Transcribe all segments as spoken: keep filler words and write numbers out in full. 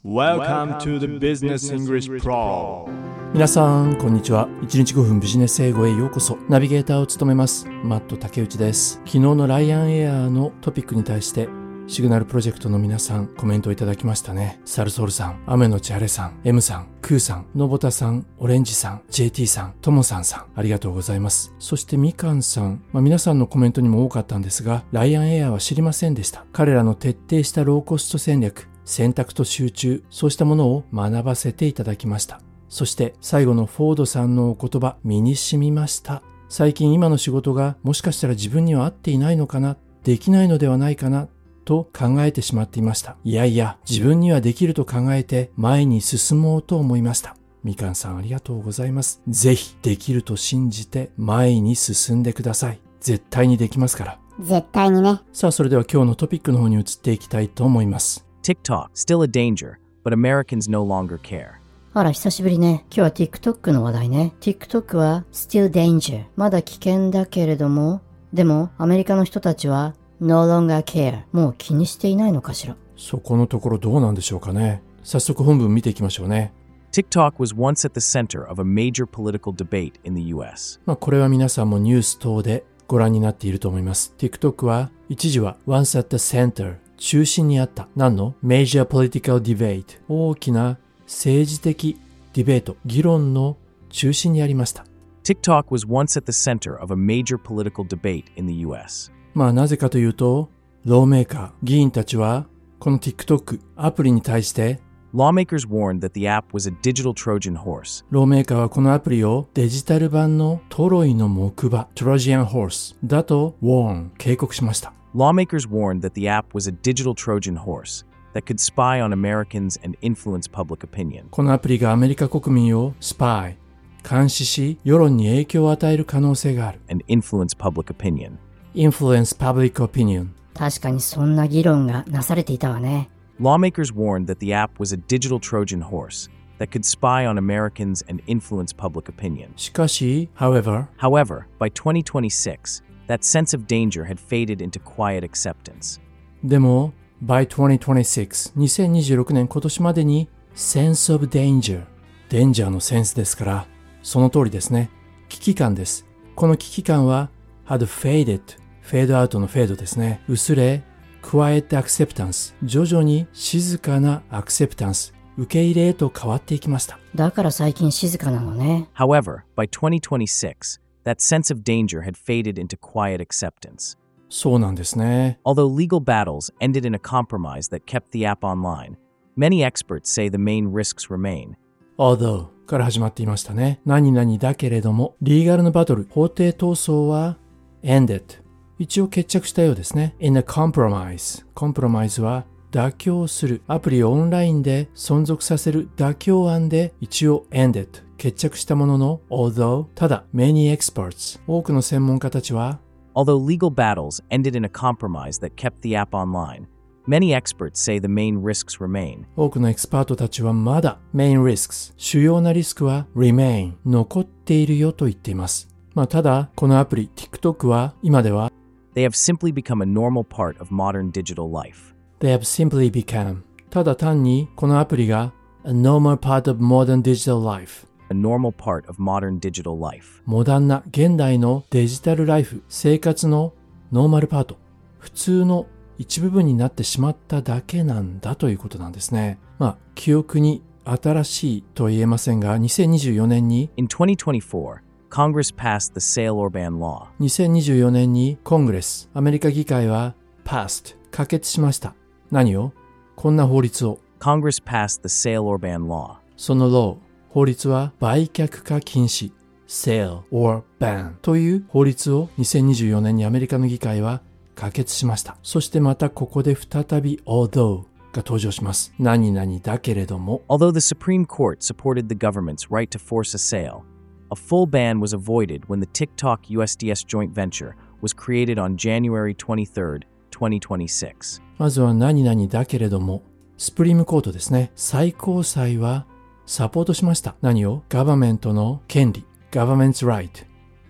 Welcome to the Business English Pro。 皆さんこんにちは。いちにちごふんビジネス英語へようこそ。ナビゲーターを務めますマット竹内です。昨日のライアンエアーのトピックに対してシグナルプロジェクトの皆さんコメントをいただきましたね。サルソールさん、雨のち晴れさん、M さん、クーさん、のぼたさん、オレンジさん、ジェーティー さん、ともさんさん、ありがとうございます。そしてみかんさん、まあ、皆さんのコメントにも多かったんですが、ライアンエアーは知りませんでした。彼らの徹底したローコスト戦略、選択と集中、そうしたものを学ばせていただきました。そして最後のフォードさんのお言葉、身に染みました。最近今の仕事がもしかしたら自分には合っていないのかな、できないのではないかなと考えてしまっていました。いやいや、自分にはできると考えて前に進もうと思いました。みかんさんありがとうございます。ぜひできると信じて前に進んでください。絶対にできますから。 絶対にね。 さあ、それでは今日のトピックの方に移っていきたいと思います。 TikTok, still a danger, but Americans no longer care. あら、久しぶりね。今日は TikTok の話題ね。TikTok は still danger。まだ危険だけれども、でもアメリカの人たちは no longer care。もう気にしていないのかしら。 そこのところどうなんでしょうかね。早速本文見ていきましょうね。 TikTok was once at the center of a major political debate in the ユーエス. まあこれは皆さんもニュース等でご覧になっていると思います。TikTok は一時は once at the center。中心にあった。何の Major Political Debate。大きな政治的ディベート、議論の中心にありました。 TikTok was once at the center of a major political debate in the ユーエス. まあなぜかというと、ローメーカー、議員たちはこの TikTok アプリに対して、 Lawmakers warned that the app was a digital Trojan horse. ローメーカーはこのアプリをデジタル版のトロイの木馬、Trojan horse だと warn、警告しました。 Lawmakers warned that the app was a digital Trojan horse that could spy on Americans and influence public opinion. このアプリがアメリカ国民をスパイ、監視し、世論に影響を与える可能性がある。 And influence public opinion. Influence public opinion. 確かにそんな議論がなされていたわね。 Lawmakers warned that the app was a digital Trojan horse that could spy on Americans and influence public opinion. しかし、however, However, by twenty twenty-six, that sense of danger had faded into quiet acceptance. でも、by twenty twenty-six、にせんにじゅうろくねん今年までに sense of danger、danger のセンスですから、その通りですね。危機感です。この危機感は had faded、fade out のフェードですね。薄れ、quiet acceptance、徐々に静かな acceptance、受け入れへと変わっていきました。 だから最近静かなのね。 However, by twenty twenty-six, that sense of danger had faded into quiet acceptance. そうなんですね。 Although legal battles ended in a compromise that kept the app online, many experts say the main risks remain. Although から始まっていましたね。何々だけれども、リーガルのバトル、法廷闘争は ended。一応決着したようですね。in a compromise。コンプロマイズは妥協する。アプリをオンラインで存続させる妥協案で一応 ended。決着したものの、although、ただ、many experts、多くの専門家たちは、 Although legal battles ended in a compromise that kept the app online, many experts say the main risks remain. 多くのエキスパートたちはまだ、main risks、主要なリスクは remain、残っているよと言っています。まあ、ただ、このアプリ、TikTok は、今では、 They have simply become a normal part of modern digital life. They have simply become、ただ単に、このアプリが、a normal part of modern digital life。A normal part of modern digital life. モダンな現代のデジタルライフ、生活のノーマルパート、普通の一部分になってしまっただけなんだということなんですね。まあ、記憶に新しいとは言えませんが、にせんにじゅうよねんに In twenty twenty-four, Congress passed the sale or ban law. にせんにじゅうよねんにコングレス、アメリカ議会は passed、可決しました。何を？こんな法律を。 Congress passed the sale or ban law. その law、法律は売却か禁止 sale or ban という法律をにせんにじゅうよねんにアメリカの議会は可決しました。そしてまたここで再び although が登場します。何々だけれども。 Although the Supreme Court supported the government's right to force a sale, a full ban was avoided when the TikTok U S D S joint venture was created on January twenty-third, twenty twenty-six. まずは何々だけれども、スプリームコートですね。最高裁はサポートしました。何を？ガバメントの権利、government's right。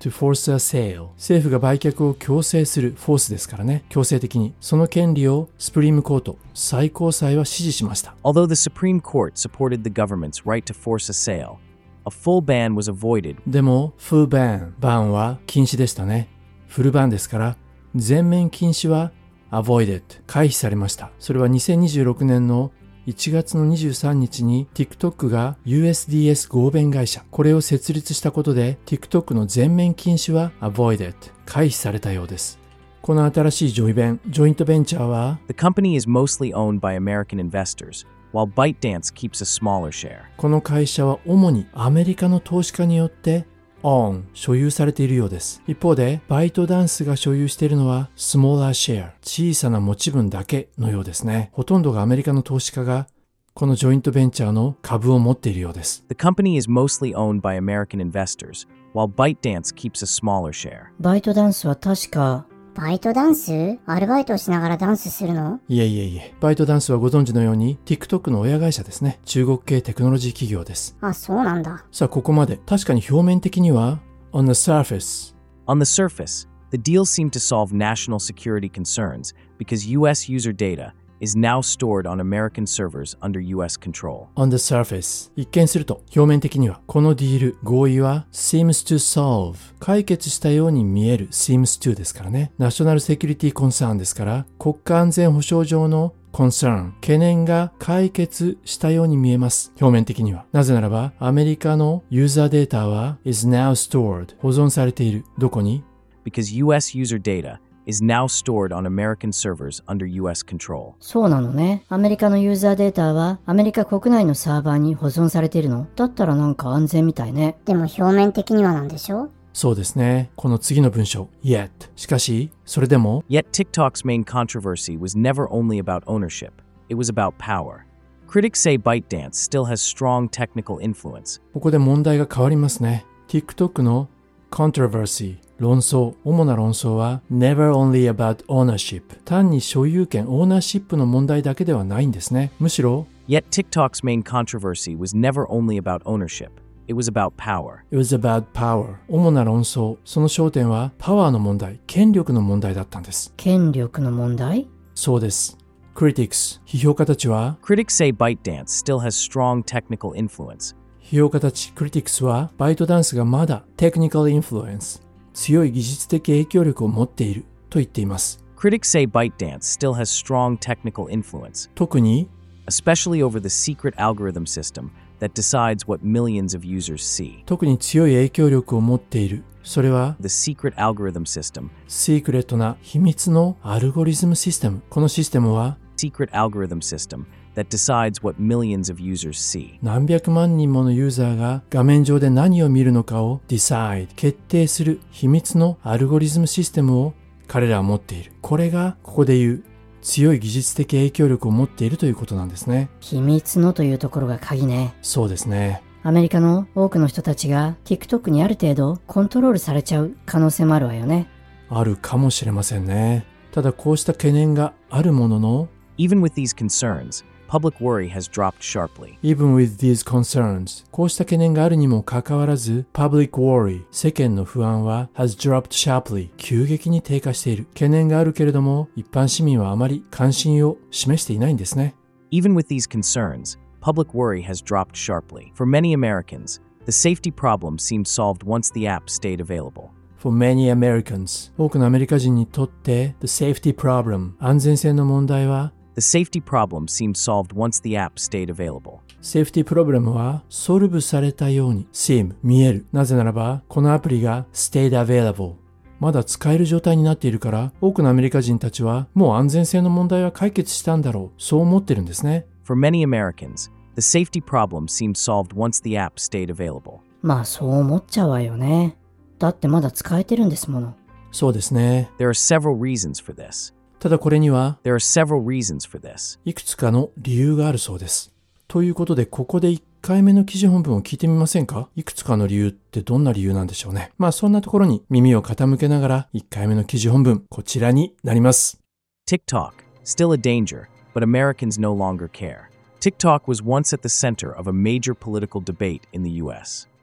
to force a sale。政府が売却を強制する、フォースですからね、強制的に。その権利をスプリームコート、最高裁は支持しました。 Although the Supreme Court supported the government's right to force a sale, a full ban was avoided. でも、full ban、バンは禁止でしたね。フルバンですから、全面禁止は avoided、回避されました。それはにせんにじゅうろくねんのいちがつのにじゅうさんにちに TikTok が ユーエスディーエス 合弁会社、これを設立したことで TikTok の全面禁止は avoided、回避されたようです。この新しいジョイベン、ジョイントベンチャーは The company is mostly owned by American investors, while ByteDance keeps a smaller share. この会社は主にアメリカの投資家によってown、所有されているようです。一方で、バイトダンスが所有しているのは smaller share、小さな持ち分だけのようですね。ほとんどがアメリカの投資家がこのジョイントベンチャーの株を持っているようです。 The company is mostly owned by American investors, while ByteDance keeps a smaller share. バイトダンスは確か、バイトダンス？アルバイトをしながらダンスするの？ いえいえいえ、バイトダンスはご存知のように TikTok の親会社ですね。中国系テクノロジー企業です。 あ、そうなんだ。 さあ、ここまで。確かに表面的には on the surface。 On the surface, the deal seemed to solve national security concerns because U S user data is now stored on American servers under U S control. on the surface。 一見すると表面的にはこのディール、合意は seems to solve、 解決したように見える。 seems to ですからね。ナショナルセキュリティコンサーンですから、国家安全保障上のコンサーン、懸念が解決したように見えます。表面的には。なぜならばアメリカのユーザーデータは is now stored、 保存されている。どこに？ Because U S user data is now stored on American servers under U S control. そうなのね。アメリカのユーザーデータはアメリカ国内のサーバーに保存されているの？だったらなんか安全みたいね。でも表面的にはなんでしょ？ そうですね。この次の文章 yet。 しかしそれでも Yet TikTok's main controversy was never only about ownership, it was about power. Critics say ByteDance still has strong technical influence. ここで問題が変わりますね。 TikTok の controversy、論争、主な論争は never only about ownership、 単に所有権、オーナーシップの問題だけではないんですね。むしろ Yet TikTok's main controversy was never only about ownership, it was about power. it was about power。 主な論争、その焦点はパワーの問題、権力の問題だったんです。 権力の問題？ そうです。 Critics、 批評家たちは Critics say ByteDance still has strong technical influence. 批評家たち Critics はバイトダンスがまだ Technical Influence、 強い技術的影響力を持っていると言っています。 Critics say ByteDance still has strong technical influence, 特に especially over the secret algorithm system that decides what millions of users see. 特に強い影響力を持っている。それは The secret algorithm system, シークレットな秘密のアルゴリズムシステム。このシステムは secret algorithm system that decides what millions of users see. 何百万人ものユーザーが画面上で何を見るのかを decide、 決定する秘密のアルゴリズムシステムを彼らは持っている。これがここで言う強い技術的影響力を持っているということなんですね。 秘密のというところが鍵ね。 そうですね。 アメリカの多くの人たちが TikTok にある程度コントロールされちゃう可能性もあるわよね。 あるかもしれませんね。ただこうした懸念があるものの Even with these concerns, public worry has dropped sharply. Even with these concerns、 こうした懸念があるにもかかわらず Public worry、 世間の不安は has dropped sharply、 急激に低下している。懸念があるけれども一般市民はあまり関心を示していないんですね。 Even with these concerns, public worry has dropped sharply. For many Americans, the safety problem seemed solved once the app stayed available. For many Americans、 多くのアメリカ人にとって The safety problem、 安全性の問題は The safety problem seemed solved once the app stayed available. セーフティプロブレムはソルブされたように seem、 見える。なぜならばこのアプリが stayed available、 まだ使える状態になっているから、多くのアメリカ人たちはもう安全性の問題は解決したんだろう、そう思ってるんですね。 For many Americans, the safety problem seemed solved once the app stayed available. まあそう思っちゃうわよね。だってまだ使えてるんですもの。 そうですね。 There are several reasons for this. ただこれには There are several reasons for this. いくつかの理由があるそうです。ということでここでいっかいめの記事本文を聞いてみませんか？いくつかの理由ってどんな理由なんでしょうね。まあそんなところに耳を傾けながらいっかいめの記事本文、こちらになります。 TikTok, still a danger, but Americans no longer care. TikTok was once at the center of a major political debate in the U S.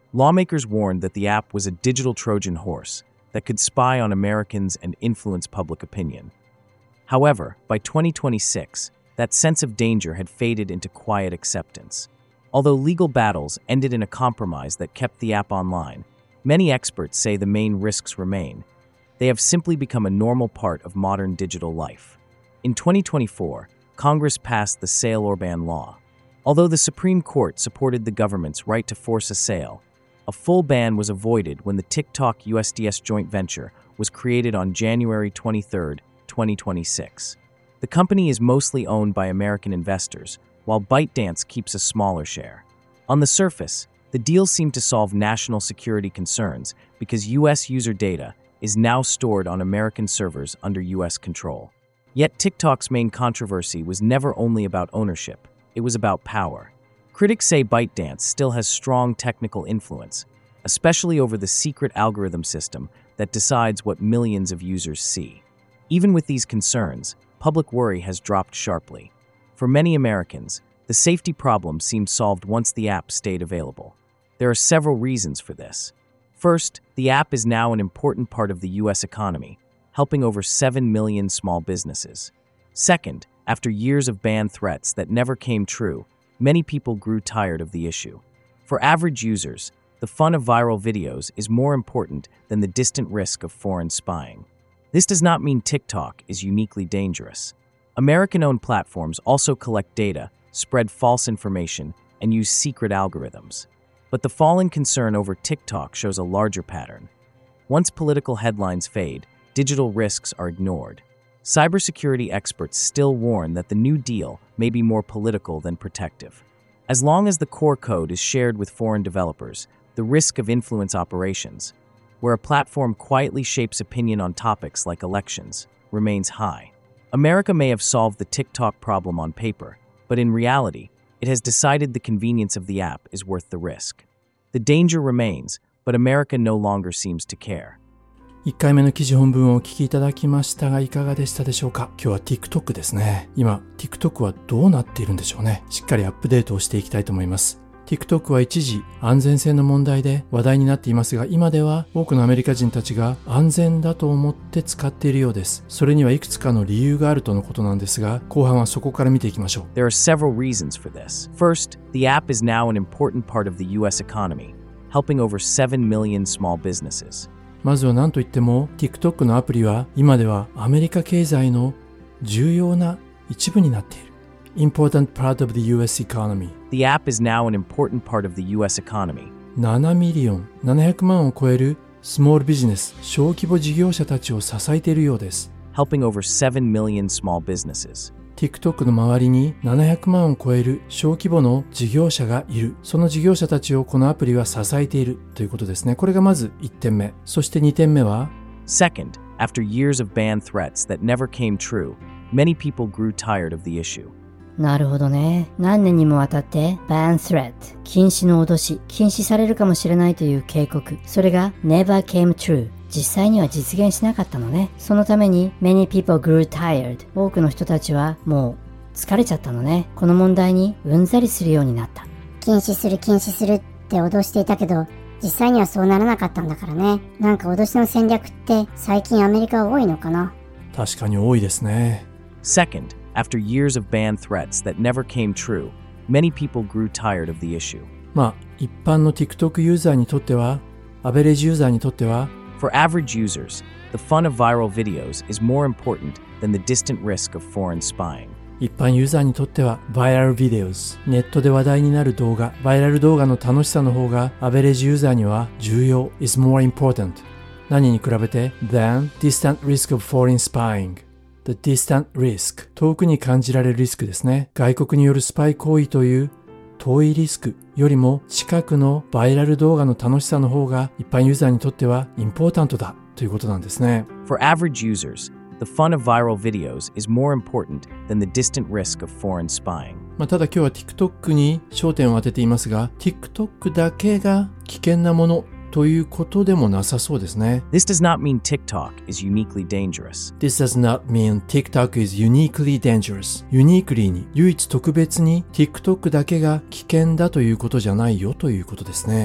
Lawmakers warned that the app was a digital Trojan horse that could spy on Americans and influence public opinion. However, by twenty twenty-six, that sense of danger had faded into quiet acceptance. Although legal battles ended in a compromise that kept the app online, many experts say the main risks remain. They have simply become a normal part of modern digital life. In twenty twenty-four, Congress passed the sale or ban law. Although the Supreme Court supported the government's right to force a sale, a full ban was avoided when the TikTok U S D S joint venture was created on January twenty-third, twenty twenty-six. The company is mostly owned by American investors, while ByteDance keeps a smaller share. On the surface, the deal seemed to solve national security concerns because U S user data is now stored on American servers under U S control. Yet TikTok's main controversy was never only about ownership, it was about power. Critics say ByteDance still has strong technical influence, especially over the secret algorithm system that decides what millions of users see. Even with these concerns, public worry has dropped sharply. For many Americans, the safety problem seemed solved once the app stayed available. There are several reasons for this. First, the app is now an important part of the U S economy, helping over seven million small businesses. Second, after years of ban threats that never came true, many people grew tired of the issue. For average users, the fun of viral videos is more important than the distant risk of foreign spying. This does not mean TikTok is uniquely dangerous. American-owned platforms also collect data, spread false information, and use secret algorithms. But the falling concern over TikTok shows a larger pattern. Once political headlines fade, digital risks are ignored. Cybersecurity experts still warn that the new deal may be more political than protective. As long as the core code is shared with foreign developers, the risk of influence operations, where a platform quietly shapes opinion on topics like elections, remains high. America may have solved the TikTok problem on paper, but in reality, it has decided the convenience of the app is worth the risk. The danger remains, but America no longer seems to care. いっかいめの記事本文をお聞きいただきましたがいかがでしたでしょうか。今日は TikTok ですね。今 TikTok はどうなっているんでしょうね。しっかりアップデートをしていきたいと思います。TikTok は一時安全性の問題で話題になっていますが、今では多くのアメリカ人たちが安全だと思って使っているようです。それにはいくつかの理由があるとのことなんですが、後半はそこから見ていきましょう。 There are several reasons for this. First, the app is now an important part of the U S economy, helping over seven million small businesses. まずは何といっても TikTok のアプリは今ではアメリカ経済の重要な一部になっている。Important part of the U S economy. The app is now an important part of the U S economy. ななミリオン、ななひゃくまんを超えるスモールビジネス、小規模事業者たちを支えているようです。 Helping over seven million small businesses. TikTok の周りにななひゃくまんを超える小規模の事業者がいる。その事業者たちをこのアプリは支えているということですね。これがまずいってんめ。そしてにてんめは Second, after years of ban threats that never came true, many people grew tired of the issue. なるほどね。何年にもわたって ban threat 禁止の脅し、禁止されるかもしれないという警告、それが never came true、実際には実現しなかったのね。そのために many people grew tired、多くの人たちはもう疲れちゃったのね。この問題にうんざりするようになった。 禁止する禁止するって脅していたけど、実際にはそうならなかったんだからね。なんか脅しの戦略って最近アメリカは多いのかな。 確かに多いですね。 Second, after years of ban threats that never came true, many people grew tired of the issue. まあ一般の TikTok ユーザーにとっては、アベレージユーザーにとっては、 For average users, the fun of viral videos is more important than the distant risk of foreign spying. 一般ユーザーにとっては Viral Videos、ネットで話題になる動画、バイラル動画の楽しさの方がアベレージユーザーには重要 is more important。何に比べて than distant risk of foreign spying。The distant risk、遠くに感じられるリスクですね。外国によるスパイ行為という遠いリスクよりも近くのバイラル動画の楽しさの方が一般ユーザーにとってはインポータントだということなんですね。 For average users, the fun of viral videos is more important than the distant risk of foreign spying. まあ、ただ今日は TikTok に焦点を当てていますが、TikTok だけが危険なものということでもなさそうですね。 This does not mean TikTok is uniquely dangerous. This does not mean TikTok is uniquely dangerous. uniquely に、唯一特別に TikTok だけが危険だということじゃないよということですね。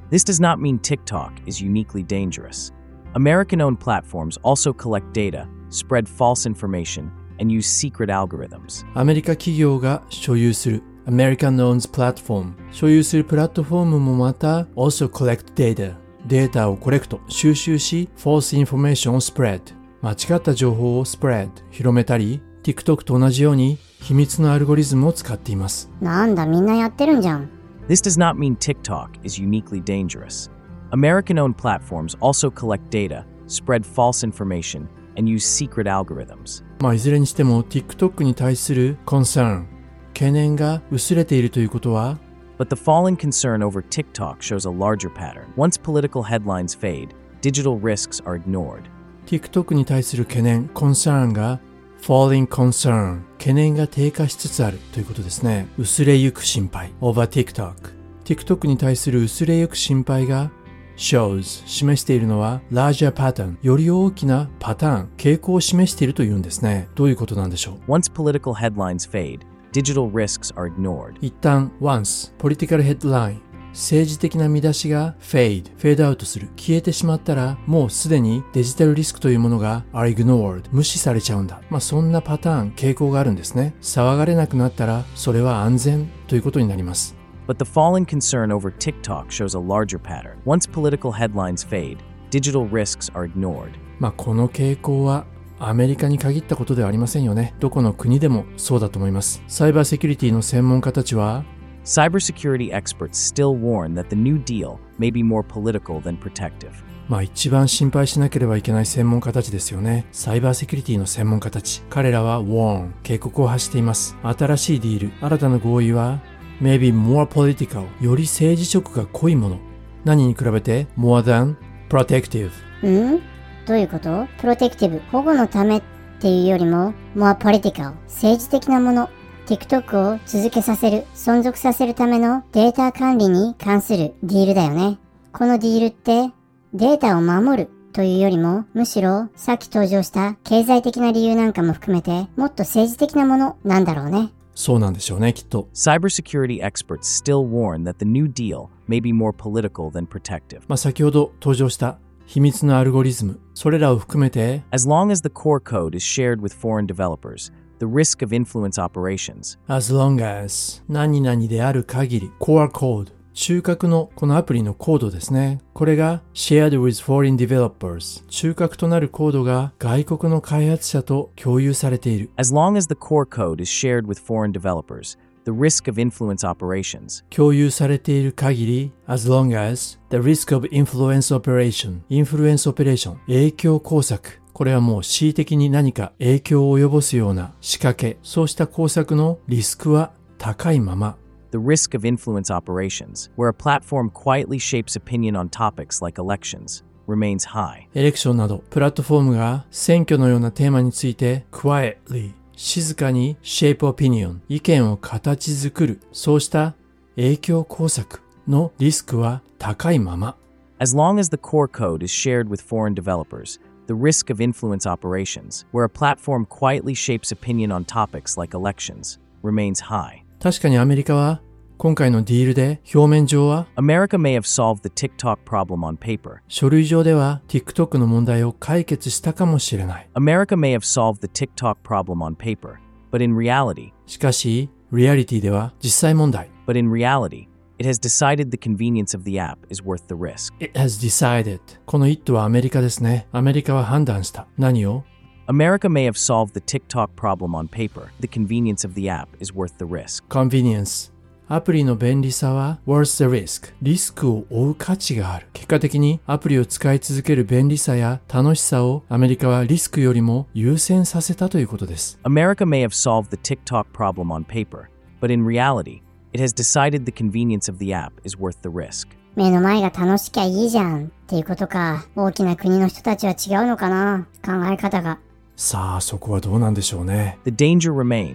This does not mean TikTok is uniquely dangerous. American-owned platforms also collect data, spread false information, and use secret algorithms. アメリカ企業が所有する American owns platform 所有するプラットフォームもまた also collect data データをコレクト収集し false information を spread 間違った情報を spread 広めたり TikTok と同じように秘密のアルゴリズムを使っています。 なんだみんなやってるんじゃん。 This does not mean TikTok is uniquely dangerous. American-owned platforms also collect data, spread false information, and use secret algorithms. まあいずれにしても TikTok に対する concern 懸念が薄れているということは But the falling concern over TikTok shows a larger pattern. Once political headlines fade, digital risks are ignored. TikTok に対する懸念 concern が falling concern 懸念が低下しつつあるということですね。薄れゆく心配 over TikTok TikTok に対する薄れゆく心配が shows 示しているのは larger pattern より大きなパターン傾向を示しているというんですね。どういうことなんでしょう。 Once political headlines fade, digital risks are ignored. 一旦 once political headline 政治的な見出しが fade フェードアウトする消えてしまったらもうすでにデジタルリスクというものが are ignored 無視されちゃうんだ。まあそんなパターン傾向があるんですね。騒がれなくなったらそれは安全ということになります。 But the falling concern over TikTok shows a larger pattern. Once political headlines fade, digital risks are ignored. まあこの傾向はアメリカに限ったことではありませんよね。どこの国でもそうだと思います。サイバーセキュリティの専門家たちは Cybersecurity experts still warn that the New Deal may be more political than protective. まあ一番心配しなければいけない専門家たちですよね。サイバーセキュリティの専門家たち。彼らは warn 警告を発しています。新しいディール、新たな合意はmaybe more political より政治色が濃いもの。何に比べて more than protective んどういうこと？プロテクティブ、保護のためっていうよりも more political 政治的なもの。TikTok を続けさせる、存続させるためのデータ管理に関するディールだよね。このディールってデータを守るというよりも、むしろさっき登場した経済的な理由なんかも含めてもっと政治的なものなんだろうね。 そうなんでしょうね、きっと。 Cybersecurity experts still warn that the New Deal may be more political than protective. まあ先ほど登場した秘密のアルゴリズム、それらを含めて As long as the core code is shared with foreign developers, the risk of influence operations. as long as 何々である限り core code 中核のこのアプリのコードですね。これが shared with foreign developers 中核となるコードが外国の開発者と共有されている。 As long as the core code is shared with foreign developers, the risk of influence operations. 共有されている限り as long as the risk of influence operation インフルエンスオペレーション影響工作これはもう恣意的に何か影響を及ぼすような仕掛け、そうした工作のリスクは高いまま。 The risk of influence operations, where a platform quietly shapes opinion on topics like elections, remains high. エレクションなどプラットフォームが選挙のようなテーマについて quietly 静かに shape opinion 意見を形作る、そうした影響工作のリスクは高いまま。 As long as the core code is shared with foreign developers, the risk of influence operations, where a platform quietly shapes opinion on topics like elections, remains high. 確かにアメリカは今回のディールで表面上は America may have solved the TikTok problem on paper. 書類上では TikTok の問題を解決したかもしれない。 America may have solved the TikTok problem on paper, but in reality, しかし、リアリティでは実際問題。 but in reality, it has decided the convenience of the app is worth the risk. It has decided. この it はアメリカですね。アメリカは判断した。何を America may have solved the TikTok problem on paper. The convenience of the app is worth the risk. Convenience. アプリの便利さは worth the risk. リスクを負う価値がある。結果的にアプリを使い続ける便利さや楽しさをアメリカはリスクよりも優先させたということです。 America may have solved the TikTok problem on paper, but in reality, it has decided the convenience of the app is worth the risk. 目の前が楽しきゃいいじゃんっていうことか。大きな国の人たちは違うのかな、考え方が。 さあ、そこはどうなんでしょうね。 The danger remains.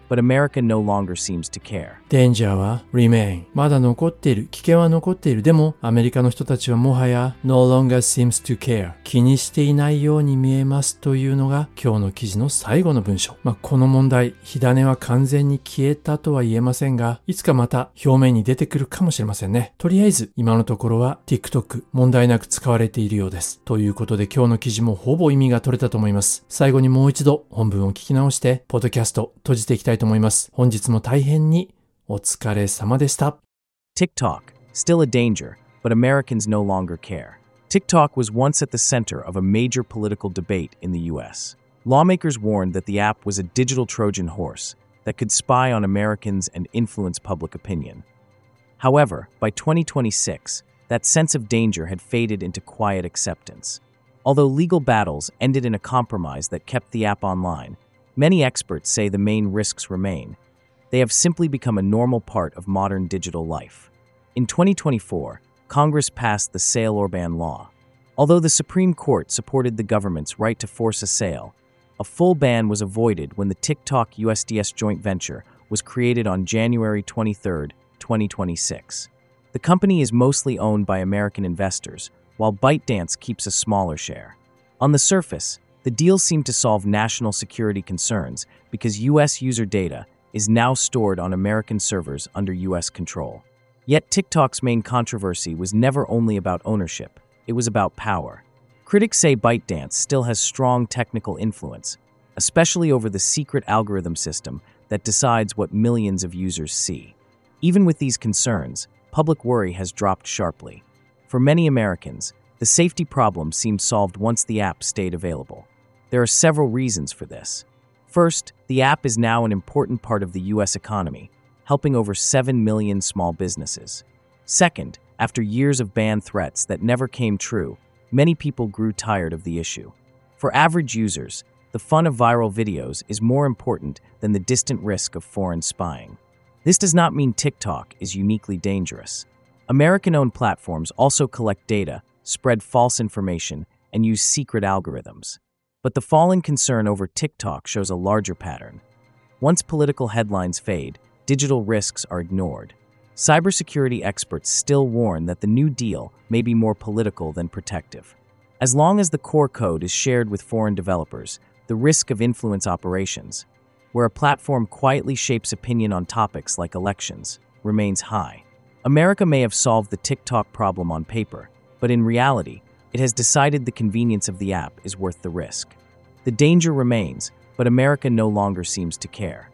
but America no longer seems to care. Danger は remain まだ残っている、危険は残っている。でもアメリカの人たちはもはや no longer seems to care 気にしていないように見えますというのが今日の記事の最後の文章。まあ、この問題、火種は完全に消えたとは言えませんが、いつかまた表面に出てくるかもしれませんね。とりあえず今のところは TikTok 問題なく使われているようです。ということで今日の記事もほぼ意味が取れたと思います。最後にもう一度本文を聞き直してポッドキャスト閉じていきたいと思います。本日も大変にお疲れ様でした。 TikTok, still a danger, but Americans no longer care. TikTok was once at the center of a major political debate in the U S. Lawmakers warned that the app was a digital Trojan horse that could spy on Americans and influence public opinion. However, by twenty twenty-six, that sense of danger had faded into quiet acceptance. Although legal battles ended in a compromise that kept the app online, many experts say the main risks remain. They have simply become a normal part of modern digital life. In twenty twenty-four, Congress passed the sale or ban law. Although the Supreme Court supported the government's right to force a sale, a full ban was avoided when the TikTok U S D S joint venture was created on January twenty-third, twenty twenty-six. The company is mostly owned by American investors, while ByteDance keeps a smaller share. On the surface, the deal seemed to solve national security concerns because U S user data is now stored on American servers under U S control. Yet TikTok's main controversy was never only about ownership, it was about power. Critics say ByteDance still has strong technical influence, especially over the secret algorithm system that decides what millions of users see. Even with these concerns, public worry has dropped sharply. For many Americans, the safety problem seemed solved once the app stayed available. There are several reasons for this. First, the app is now an important part of the U S economy, helping over seven million small businesses. Second, after years of ban threats that never came true, many people grew tired of the issue. For average users, the fun of viral videos is more important than the distant risk of foreign spying. This does not mean TikTok is uniquely dangerous. American-owned platforms also collect data, spread false information, and use secret algorithms. But the falling concern over TikTok shows a larger pattern. Once political headlines fade, digital risks are ignored. Cybersecurity experts still warn that the new deal may be more political than protective. As long as the core code is shared with foreign developers, the risk of influence operations, where a platform quietly shapes opinion on topics like elections, remains high. America may have solved the TikTok problem on paper, but in reality, it has decided the convenience of the app is worth the risk. The danger remains, but America no longer seems to care.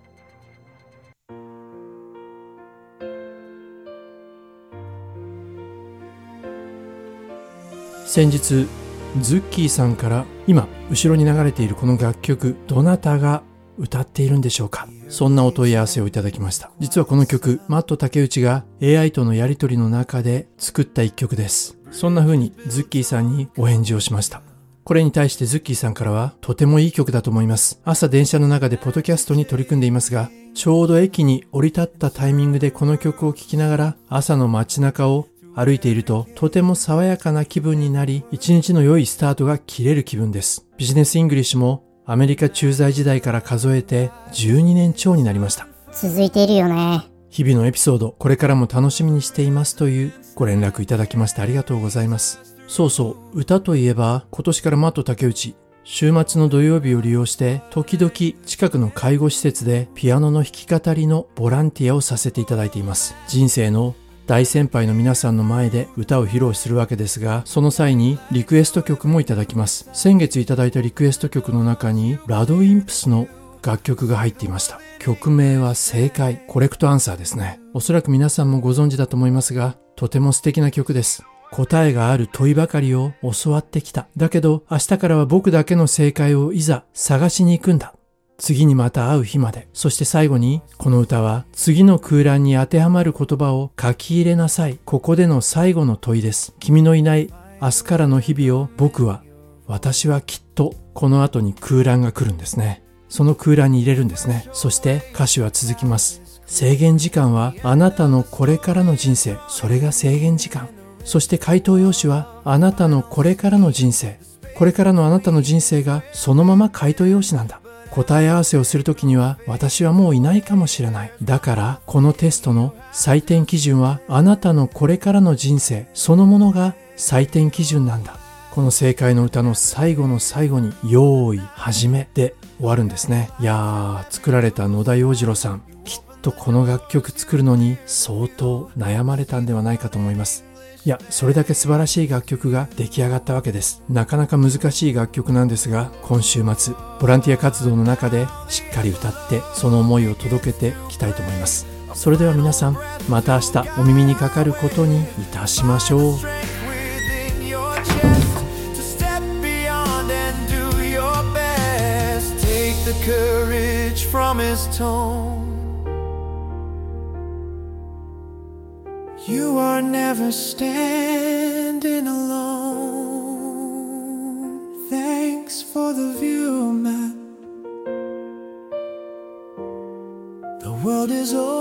先日、ズッキーさんから今後ろに流れているこの楽曲、どなたが歌っているんでしょうか？そんなお問い合わせをいただきました。実はこの曲、マット竹内が エーアイ とのやりとりの中で作った一曲です。そんな風にズッキーさんにお返事をしました。これに対してズッキーさんからは、とてもいい曲だと思います。朝電車の中でポッドキャストに取り組んでいますが、ちょうど駅に降り立ったタイミングでこの曲を聴きながら朝の街中を歩いていると、とても爽やかな気分になり、一日の良いスタートが切れる気分です。ビジネスイングリッシュもアメリカ駐在時代から数えてじゅうにねん超になりました。 続いているよね。 日々のエピソード、これからも楽しみにしていますというご連絡いただきましてありがとうございます。そうそう、歌といえば今年からマット竹内、週末の土曜日を利用して時々近くの介護施設でピアノの弾き語りのボランティアをさせていただいています。人生の大先輩の皆さんの前で歌を披露するわけですが、その際にリクエスト曲もいただきます。先月いただいたリクエスト曲の中にラドウィンプスの楽曲が入っていました。曲名は正解、コレクトアンサーですね。おそらく皆さんもご存知だと思いますが、とても素敵な曲です。答えがある問いばかりを教わってきた。だけど明日からは僕だけの正解をいざ探しに行くんだ。次にまた会う日まで。そして最後に、この歌は次の空欄に当てはまる言葉を書き入れなさい。ここでの最後の問いです。君のいない明日からの日々を僕は、私はきっと、この後に空欄が来るんですね。その空欄に入れるんですね。そして歌詞は続きます。制限時間はあなたのこれからの人生。それが制限時間。そして回答用紙はあなたのこれからの人生。これからのあなたの人生がそのまま回答用紙なんだ。 答え合わせをするときには私はもういないかもしれない。だからこのテストの採点基準はあなたのこれからの人生そのものが採点基準なんだ。この正解の歌の最後の最後に用意始めで終わるんですね。いやー、作られた野田洋次郎さん、きっとこの楽曲作るのに相当悩まれたんではないかと思います。いや、それだけ素晴らしい楽曲が出来上がったわけです。なかなか難しい楽曲なんですが、今週末ボランティア活動の中でしっかり歌ってその思いを届けていきたいと思います。それでは皆さん、また明日お耳にかかることにいたしましょう。 The courage from his tone. You are never standing alone. Thanks for the view, Matt. The world is over.